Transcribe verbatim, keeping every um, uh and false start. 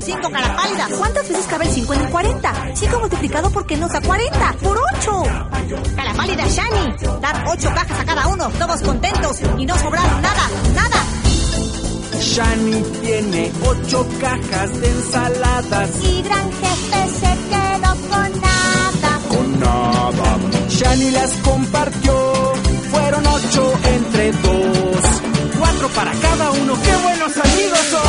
cinco, cara pálida. ¿Cuántas veces cabe el cinco en el cuarenta? cinco multiplicado por qué nos da cuarenta. ¡Por ocho! Cara pálida, Shani. Dar ocho cajas a cada uno, todos contentos y no sobraron nada, nada. Shani tiene ocho cajas de ensaladas. Y gran jefe se quedó con nada. Con nada. Shani las compartió. Fueron ocho entre dos. Cuatro para cada uno. ¡Qué buenos amigos son!